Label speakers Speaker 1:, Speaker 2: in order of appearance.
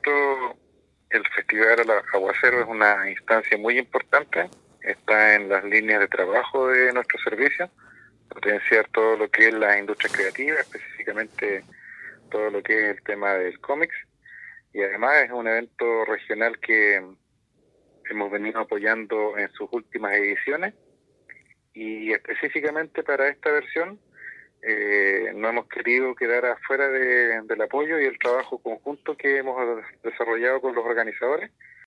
Speaker 1: nosotros el Festival Aguacero es una instancia muy importante, está en las líneas de trabajo de nuestro servicio, potenciar todo lo que es la industria creativa, específicamente todo lo que es el tema del cómics, y además es un evento regional que hemos venido apoyando en sus últimas ediciones, y específicamente para esta versión no hemos querido quedar afuera del apoyo y el trabajo conjunto que hemos desarrollado con los organizadores.